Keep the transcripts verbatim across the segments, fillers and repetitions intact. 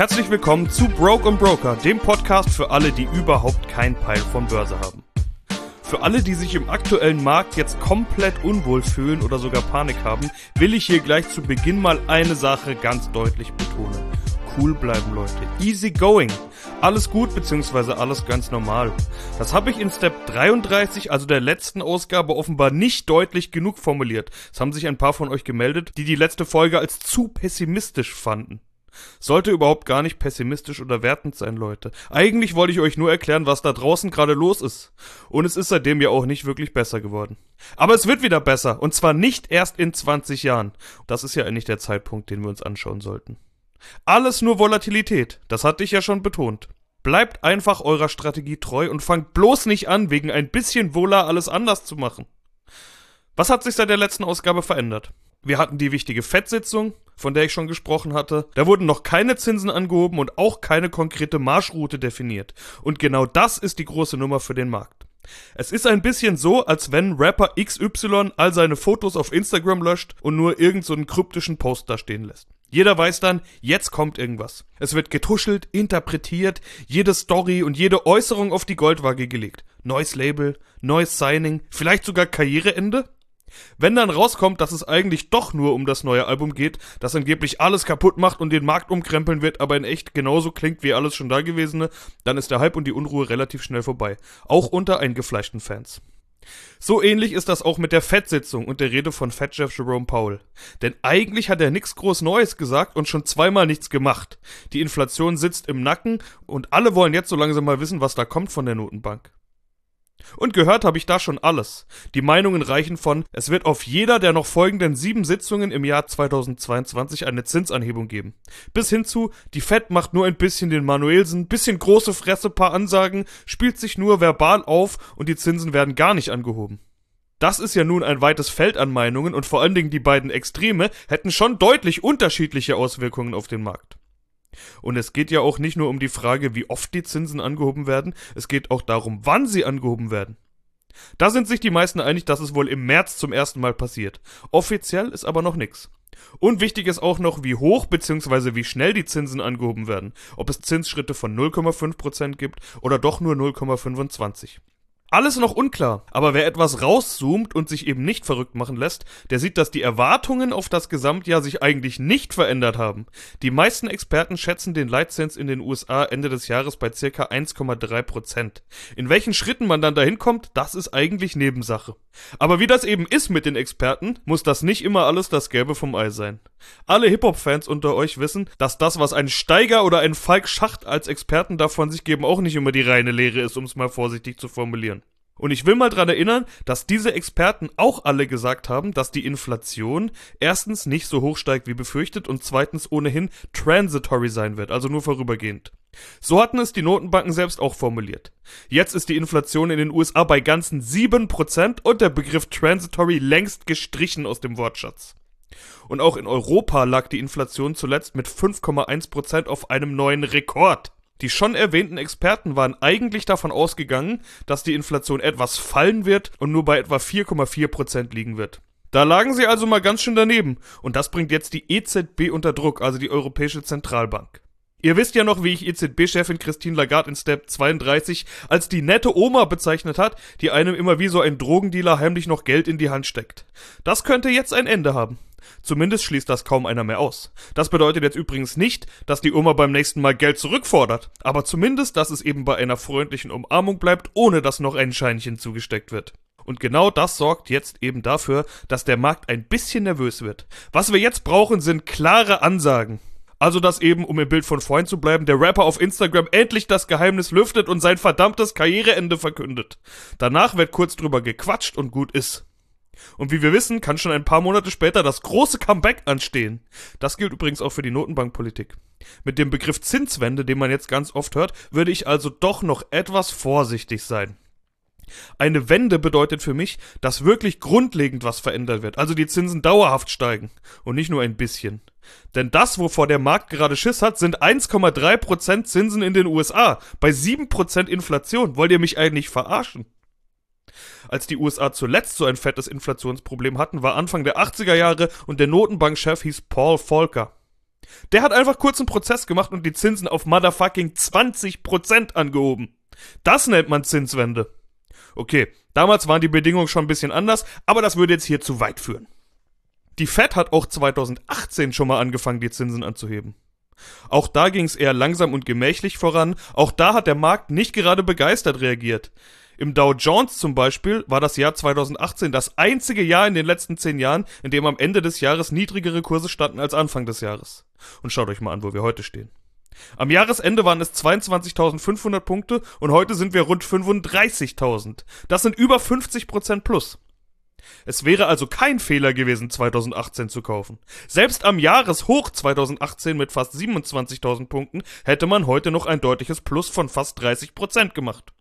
Herzlich willkommen zu Broke und Broker, dem Podcast für alle, die überhaupt keinen Peil von Börse haben. Für alle, die sich im aktuellen Markt jetzt komplett unwohl fühlen oder sogar Panik haben, will ich hier gleich zu Beginn mal eine Sache ganz deutlich betonen. Cool bleiben, Leute. Easy going. Alles gut bzw. alles ganz normal. Das habe ich in Step dreiunddreißig, also der letzten Ausgabe, offenbar nicht deutlich genug formuliert. Es haben sich ein paar von euch gemeldet, die die letzte Folge als zu pessimistisch fanden. Sollte überhaupt gar nicht pessimistisch oder wertend sein, Leute. Eigentlich wollte ich euch nur erklären, was da draußen gerade los ist. Und es ist seitdem ja auch nicht wirklich besser geworden. Aber es wird wieder besser. Und zwar nicht erst in zwanzig Jahren. Das ist ja eigentlich der Zeitpunkt, den wir uns anschauen sollten. Alles nur Volatilität. Das hatte ich ja schon betont. Bleibt einfach eurer Strategie treu und fangt bloß nicht an, wegen ein bisschen Vola alles anders zu machen. Was hat sich seit der letzten Ausgabe verändert? Wir hatten die wichtige Fed-Sitzung, von der ich schon gesprochen hatte. Da wurden noch keine Zinsen angehoben und auch keine konkrete Marschroute definiert. Und genau das ist die große Nummer für den Markt. Es ist ein bisschen so, als wenn Rapper X Y all seine Fotos auf Instagram löscht und nur irgend so einen kryptischen Post da stehen lässt. Jeder weiß dann, jetzt kommt irgendwas. Es wird getuschelt, interpretiert, jede Story und jede Äußerung auf die Goldwaage gelegt. Neues Label, neues Signing, vielleicht sogar Karriereende? Wenn dann rauskommt, dass es eigentlich doch nur um das neue Album geht, das angeblich alles kaputt macht und den Markt umkrempeln wird, aber in echt genauso klingt wie alles schon Dagewesene, dann ist der Hype und die Unruhe relativ schnell vorbei. Auch unter eingefleischten Fans. So ähnlich ist das auch mit der Fed-Sitzung und der Rede von Fed-Chef Jerome Powell. Denn eigentlich hat er nichts groß Neues gesagt und schon zweimal nichts gemacht. Die Inflation sitzt im Nacken und alle wollen jetzt so langsam mal wissen, was da kommt von der Notenbank. Und gehört habe ich da schon alles. Die Meinungen reichen von, es wird auf jeder der noch folgenden sieben Sitzungen im Jahr zweitausendzweiundzwanzig eine Zinsanhebung geben. Bis hin zu, die Fed macht nur ein bisschen den Manuelsen, bisschen große Fresse, paar Ansagen, spielt sich nur verbal auf und die Zinsen werden gar nicht angehoben. Das ist ja nun ein weites Feld an Meinungen und vor allen Dingen die beiden Extreme hätten schon deutlich unterschiedliche Auswirkungen auf den Markt. Und es geht ja auch nicht nur um die Frage, wie oft die Zinsen angehoben werden, es geht auch darum, wann sie angehoben werden. Da sind sich die meisten einig, dass es wohl im März zum ersten Mal passiert. Offiziell ist aber noch nix. Und wichtig ist auch noch, wie hoch bzw. wie schnell die Zinsen angehoben werden. Ob es Zinsschritte von null Komma fünf Prozent gibt oder doch nur null Komma fünfundzwanzig. Alles noch unklar, aber wer etwas rauszoomt und sich eben nicht verrückt machen lässt, der sieht, dass die Erwartungen auf das Gesamtjahr sich eigentlich nicht verändert haben. Die meisten Experten schätzen den Leitzins in den U S A Ende des Jahres bei ca. eins Komma drei Prozent. In welchen Schritten man dann dahin kommt, das ist eigentlich Nebensache. Aber wie das eben ist mit den Experten, muss das nicht immer alles das Gelbe vom Ei sein. Alle Hip-Hop-Fans unter euch wissen, dass das, was ein Steiger oder ein Falk Schacht als Experten davon sich geben, auch nicht immer die reine Lehre ist, um es mal vorsichtig zu formulieren. Und ich will mal dran erinnern, dass diese Experten auch alle gesagt haben, dass die Inflation erstens nicht so hoch steigt wie befürchtet und zweitens ohnehin transitory sein wird, also nur vorübergehend. So hatten es die Notenbanken selbst auch formuliert. Jetzt ist die Inflation in den U S A bei ganzen sieben Prozent und der Begriff transitory längst gestrichen aus dem Wortschatz. Und auch in Europa lag die Inflation zuletzt mit fünf Komma eins Prozent auf einem neuen Rekord. Die schon erwähnten Experten waren eigentlich davon ausgegangen, dass die Inflation etwas fallen wird und nur bei etwa vier Komma vier Prozent liegen wird. Da lagen sie also mal ganz schön daneben und das bringt jetzt die E Z B unter Druck, also die Europäische Zentralbank. Ihr wisst ja noch, wie ich E Z B-Chefin Christine Lagarde in Step zweiunddreißig als die nette Oma bezeichnet hat, die einem immer wie so ein Drogendealer heimlich noch Geld in die Hand steckt. Das könnte jetzt ein Ende haben. Zumindest schließt das kaum einer mehr aus. Das bedeutet jetzt übrigens nicht, dass die Oma beim nächsten Mal Geld zurückfordert, aber zumindest, dass es eben bei einer freundlichen Umarmung bleibt, ohne dass noch ein Scheinchen zugesteckt wird. Und genau das sorgt jetzt eben dafür, dass der Markt ein bisschen nervös wird. Was wir jetzt brauchen, sind klare Ansagen. Also, dass eben, um im Bild von vorhin zu bleiben, der Rapper auf Instagram endlich das Geheimnis lüftet und sein verdammtes Karriereende verkündet. Danach wird kurz drüber gequatscht und gut ist. Und wie wir wissen, kann schon ein paar Monate später das große Comeback anstehen. Das gilt übrigens auch für die Notenbankpolitik. Mit dem Begriff Zinswende, den man jetzt ganz oft hört, würde ich also doch noch etwas vorsichtig sein. Eine Wende bedeutet für mich, dass wirklich grundlegend was verändert wird, also die Zinsen dauerhaft steigen und nicht nur ein bisschen. Denn das, wovor der Markt gerade Schiss hat, sind eins Komma drei Prozent Zinsen in den U S A, bei sieben Prozent Inflation. Wollt ihr mich eigentlich verarschen? Als die U S A zuletzt so ein fettes Inflationsproblem hatten, war Anfang der achtziger Jahre und der Notenbankchef hieß Paul Volcker. Der hat einfach kurz einen Prozess gemacht und die Zinsen auf motherfucking zwanzig Prozent angehoben. Das nennt man Zinswende. Okay, damals waren die Bedingungen schon ein bisschen anders, aber das würde jetzt hier zu weit führen. Die Fed hat auch zweitausendachtzehn schon mal angefangen, die Zinsen anzuheben. Auch da ging es eher langsam und gemächlich voran, auch da hat der Markt nicht gerade begeistert reagiert. Im Dow Jones zum Beispiel war das Jahr zweitausendachtzehn das einzige Jahr in den letzten zehn Jahren, in dem am Ende des Jahres niedrigere Kurse standen als Anfang des Jahres. Und schaut euch mal an, wo wir heute stehen. Am Jahresende waren es zweiundzwanzigtausendfünfhundert Punkte und heute sind wir rund fünfunddreißigtausend. Das sind über fünfzig Prozent plus. Es wäre also kein Fehler gewesen, zweitausendachtzehn zu kaufen. Selbst am Jahreshoch zweitausendachtzehn mit fast siebenundzwanzigtausend Punkten hätte man heute noch ein deutliches Plus von fast dreißig Prozent gemacht.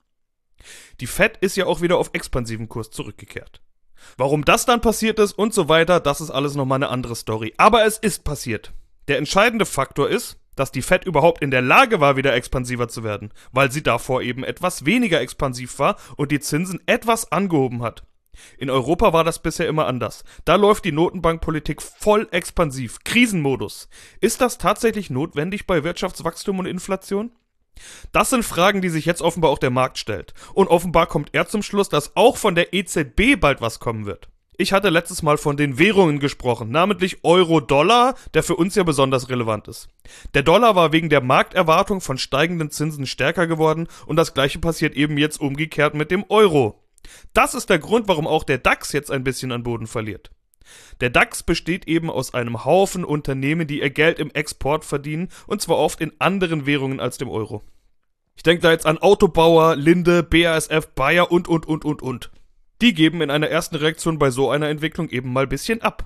Die Fed ist ja auch wieder auf expansiven Kurs zurückgekehrt. Warum das dann passiert ist und so weiter, das ist alles nochmal eine andere Story. Aber es ist passiert. Der entscheidende Faktor ist, dass die Fed überhaupt in der Lage war, wieder expansiver zu werden, weil sie davor eben etwas weniger expansiv war und die Zinsen etwas angehoben hat. In Europa war das bisher immer anders. Da läuft die Notenbankpolitik voll expansiv, Krisenmodus. Ist das tatsächlich notwendig bei Wirtschaftswachstum und Inflation? Das sind Fragen, die sich jetzt offenbar auch der Markt stellt. Und offenbar kommt er zum Schluss, dass auch von der E Z B bald was kommen wird. Ich hatte letztes Mal von den Währungen gesprochen, namentlich Euro-Dollar, der für uns ja besonders relevant ist. Der Dollar war wegen der Markterwartung von steigenden Zinsen stärker geworden und das gleiche passiert eben jetzt umgekehrt mit dem Euro. Das ist der Grund, warum auch der DAX jetzt ein bisschen an Boden verliert. Der DAX besteht eben aus einem Haufen Unternehmen, die ihr Geld im Export verdienen und zwar oft in anderen Währungen als dem Euro. Ich denke da jetzt an Autobauer, Linde, B A S F, Bayer und und und und und. Die geben in einer ersten Reaktion bei so einer Entwicklung eben mal ein bisschen ab.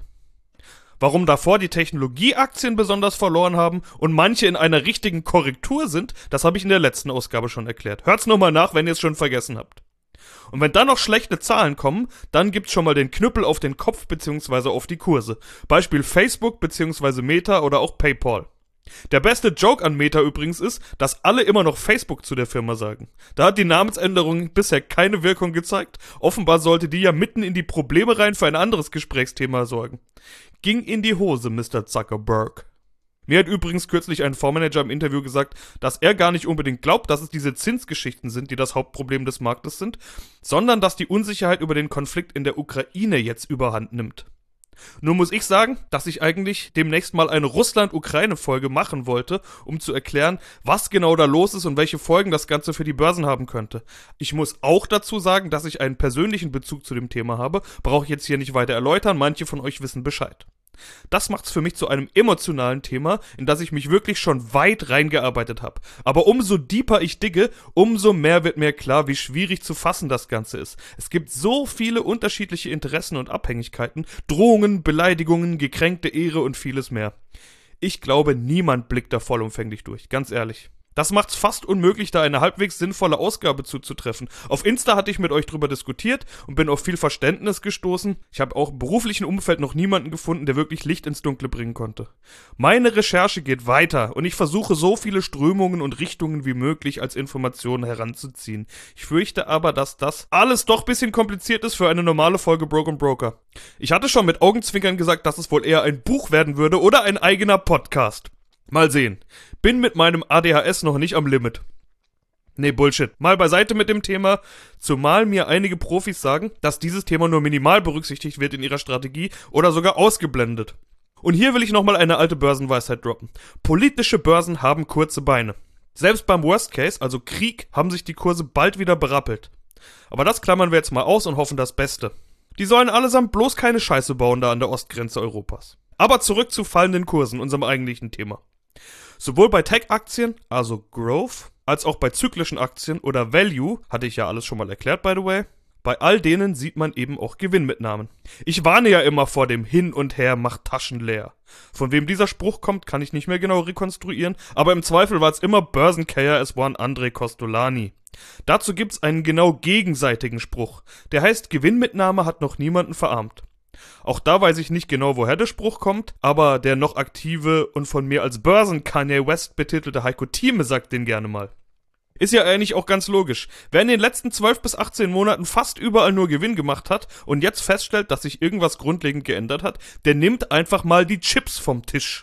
Warum davor die Technologieaktien besonders verloren haben und manche in einer richtigen Korrektur sind, das habe ich in der letzten Ausgabe schon erklärt. Hört's nochmal nach, wenn ihr es schon vergessen habt. Und wenn dann noch schlechte Zahlen kommen, dann gibt's schon mal den Knüppel auf den Kopf bzw. auf die Kurse. Beispiel Facebook bzw. Meta oder auch PayPal. Der beste Joke an Meta übrigens ist, dass alle immer noch Facebook zu der Firma sagen. Da hat die Namensänderung bisher keine Wirkung gezeigt. Offenbar sollte die ja mitten in die Probleme rein für ein anderes Gesprächsthema sorgen. Ging in die Hose, Mister Zuckerberg. Mir hat übrigens kürzlich ein Fondsmanager im Interview gesagt, dass er gar nicht unbedingt glaubt, dass es diese Zinsgeschichten sind, die das Hauptproblem des Marktes sind, sondern dass die Unsicherheit über den Konflikt in der Ukraine jetzt überhand nimmt. Nur muss ich sagen, dass ich eigentlich demnächst mal eine Russland-Ukraine-Folge machen wollte, um zu erklären, was genau da los ist und welche Folgen das Ganze für die Börsen haben könnte. Ich muss auch dazu sagen, dass ich einen persönlichen Bezug zu dem Thema habe, brauche ich jetzt hier nicht weiter erläutern, manche von euch wissen Bescheid. Das macht's für mich zu einem emotionalen Thema, in das ich mich wirklich schon weit reingearbeitet habe. Aber umso deeper ich digge, umso mehr wird mir klar, wie schwierig zu fassen das Ganze ist. Es gibt so viele unterschiedliche Interessen und Abhängigkeiten, Drohungen, Beleidigungen, gekränkte Ehre und vieles mehr. Ich glaube, niemand blickt da vollumfänglich durch, ganz ehrlich. Das macht's fast unmöglich, da eine halbwegs sinnvolle Ausgabe zuzutreffen. Auf Insta hatte ich mit euch drüber diskutiert und bin auf viel Verständnis gestoßen. Ich habe auch im beruflichen Umfeld noch niemanden gefunden, der wirklich Licht ins Dunkle bringen konnte. Meine Recherche geht weiter und ich versuche so viele Strömungen und Richtungen wie möglich als Informationen heranzuziehen. Ich fürchte aber, dass das alles doch ein bisschen kompliziert ist für eine normale Folge Broken Broker. Ich hatte schon mit Augenzwinkern gesagt, dass es wohl eher ein Buch werden würde oder ein eigener Podcast. Mal sehen. Bin mit meinem A D H S noch nicht am Limit. Nee, Bullshit. Mal beiseite mit dem Thema, zumal mir einige Profis sagen, dass dieses Thema nur minimal berücksichtigt wird in ihrer Strategie oder sogar ausgeblendet. Und hier will ich nochmal eine alte Börsenweisheit droppen. Politische Börsen haben kurze Beine. Selbst beim Worst Case, also Krieg, haben sich die Kurse bald wieder berappelt. Aber das klammern wir jetzt mal aus und hoffen das Beste. Die sollen allesamt bloß keine Scheiße bauen da an der Ostgrenze Europas. Aber zurück zu fallenden Kursen, unserem eigentlichen Thema. Sowohl bei Tech-Aktien, also Growth, als auch bei zyklischen Aktien oder Value, hatte ich ja alles schon mal erklärt, by the way, bei all denen sieht man eben auch Gewinnmitnahmen. Ich warne ja immer vor dem Hin und Her macht Taschen leer. Von wem dieser Spruch kommt, kann ich nicht mehr genau rekonstruieren, aber im Zweifel war es immer Börsen K R S One André Costolani. Dazu gibt's einen genau gegenseitigen Spruch, der heißt, Gewinnmitnahme hat noch niemanden verarmt. Auch da weiß ich nicht genau, woher der Spruch kommt, aber der noch aktive und von mir als Börsen-Kanye West betitelte Heiko Thieme sagt den gerne mal. Ist ja eigentlich auch ganz logisch. Wer in den letzten zwölf bis achtzehn Monaten fast überall nur Gewinn gemacht hat und jetzt feststellt, dass sich irgendwas grundlegend geändert hat, der nimmt einfach mal die Chips vom Tisch.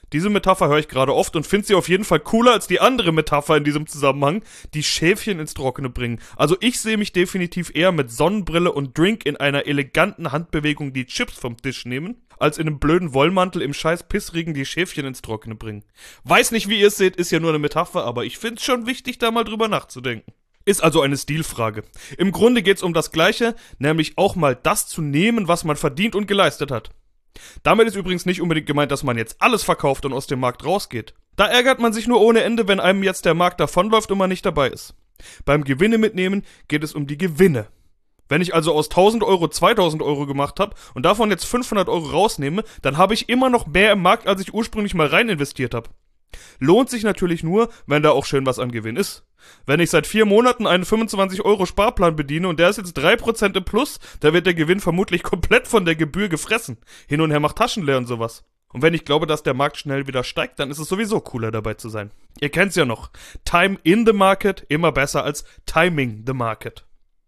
Diese Metapher höre ich gerade oft und finde sie auf jeden Fall cooler als die andere Metapher in diesem Zusammenhang, die Schäfchen ins Trockene bringen. Also ich sehe mich definitiv eher mit Sonnenbrille und Drink in einer eleganten Handbewegung die Chips vom Tisch nehmen, als in einem blöden Wollmantel im scheiß Pissregen die Schäfchen ins Trockene bringen. Weiß nicht, wie ihr es seht, ist ja nur eine Metapher, aber ich finde es schon wichtig, da mal drüber nachzudenken. Ist also eine Stilfrage. Im Grunde geht's um das Gleiche, nämlich auch mal das zu nehmen, was man verdient und geleistet hat. Damit ist übrigens nicht unbedingt gemeint, dass man jetzt alles verkauft und aus dem Markt rausgeht. Da ärgert man sich nur ohne Ende, wenn einem jetzt der Markt davonläuft und man nicht dabei ist. Beim Gewinne mitnehmen geht es um die Gewinne. Wenn ich also aus tausend Euro zweitausend Euro gemacht habe und davon jetzt fünfhundert Euro rausnehme, dann habe ich immer noch mehr im Markt, als ich ursprünglich mal rein investiert habe. Lohnt sich natürlich nur, wenn da auch schön was an Gewinn ist. Wenn ich seit vier Monaten einen fünfundzwanzig Euro Sparplan bediene und der ist jetzt drei Prozent im Plus, da wird der Gewinn vermutlich komplett von der Gebühr gefressen. Hin und her macht Taschen leer und sowas. Und wenn ich glaube, dass der Markt schnell wieder steigt, dann ist es sowieso cooler dabei zu sein. Ihr kennt's ja noch. Time in the market immer besser als timing the market.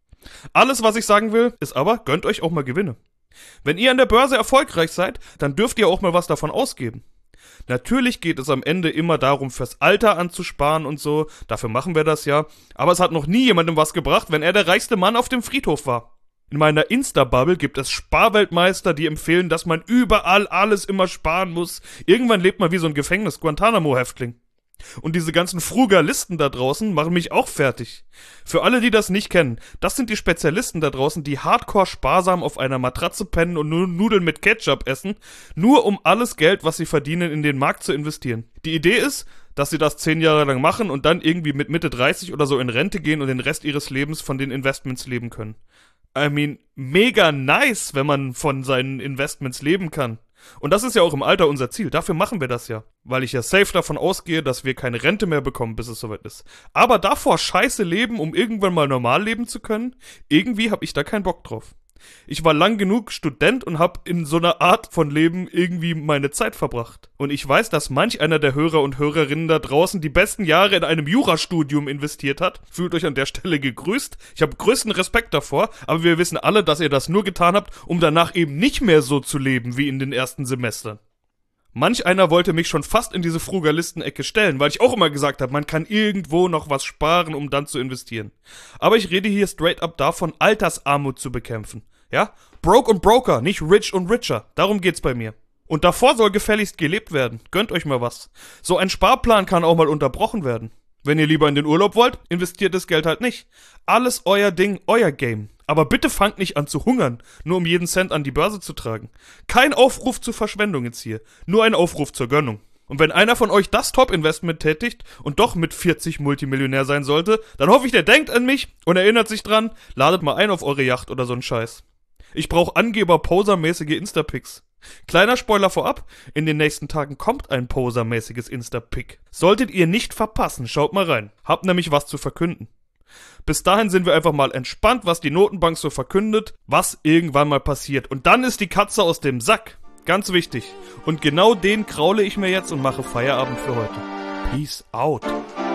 Alles, was ich sagen will, ist aber, gönnt euch auch mal Gewinne. Wenn ihr an der Börse erfolgreich seid, dann dürft ihr auch mal was davon ausgeben. Natürlich geht es am Ende immer darum, fürs Alter anzusparen und so, dafür machen wir das ja, aber es hat noch nie jemandem was gebracht, wenn er der reichste Mann auf dem Friedhof war. In meiner Insta-Bubble gibt es Sparweltmeister, die empfehlen, dass man überall alles immer sparen muss. Irgendwann lebt man wie so ein Gefängnis-Guantanamo-Häftling. Und diese ganzen Frugalisten da draußen machen mich auch fertig. Für alle, die das nicht kennen, das sind die Spezialisten da draußen, die hardcore sparsam auf einer Matratze pennen und nur Nudeln mit Ketchup essen, nur um alles Geld, was sie verdienen, in den Markt zu investieren. Die Idee ist, dass sie das zehn Jahre lang machen und dann irgendwie mit Mitte dreißig oder so in Rente gehen und den Rest ihres Lebens von den Investments leben können. I mean, mega nice, wenn man von seinen Investments leben kann. Und das ist ja auch im Alter unser Ziel, dafür machen wir das ja. Weil ich ja safe davon ausgehe, dass wir keine Rente mehr bekommen, bis es soweit ist. Aber davor scheiße leben, um irgendwann mal normal leben zu können, irgendwie hab ich da keinen Bock drauf. Ich war lang genug Student und hab in so einer Art von Leben irgendwie meine Zeit verbracht. Und ich weiß, dass manch einer der Hörer und Hörerinnen da draußen die besten Jahre in einem Jurastudium investiert hat. Fühlt euch an der Stelle gegrüßt. Ich habe größten Respekt davor, aber wir wissen alle, dass ihr das nur getan habt, um danach eben nicht mehr so zu leben wie in den ersten Semestern. Manch einer wollte mich schon fast in diese Frugalisten-Ecke stellen, weil ich auch immer gesagt habe, man kann irgendwo noch was sparen, um dann zu investieren. Aber ich rede hier straight up davon, Altersarmut zu bekämpfen. Ja? Broke und Broker, nicht rich und richer. Darum geht's bei mir. Und davor soll gefälligst gelebt werden. Gönnt euch mal was. So ein Sparplan kann auch mal unterbrochen werden. Wenn ihr lieber in den Urlaub wollt, investiert das Geld halt nicht. Alles euer Ding, euer Game. Aber bitte fangt nicht an zu hungern, nur um jeden Cent an die Börse zu tragen. Kein Aufruf zur Verschwendung jetzt hier, nur ein Aufruf zur Gönnung. Und wenn einer von euch das Top-Investment tätigt und doch mit vierzig Multimillionär sein sollte, dann hoffe ich, der denkt an mich und erinnert sich dran, ladet mal ein auf eure Yacht oder so einen Scheiß. Ich brauche Angeber-Poser-mäßige Insta-Pics. Kleiner Spoiler vorab, in den nächsten Tagen kommt ein Poser-mäßiges Insta-Pic. Solltet ihr nicht verpassen, schaut mal rein. Habt nämlich was zu verkünden. Bis dahin sind wir einfach mal entspannt, was die Notenbank so verkündet, was irgendwann mal passiert. Und dann ist die Katze aus dem Sack. Ganz wichtig. Und genau den kraule ich mir jetzt und mache Feierabend für heute. Peace out.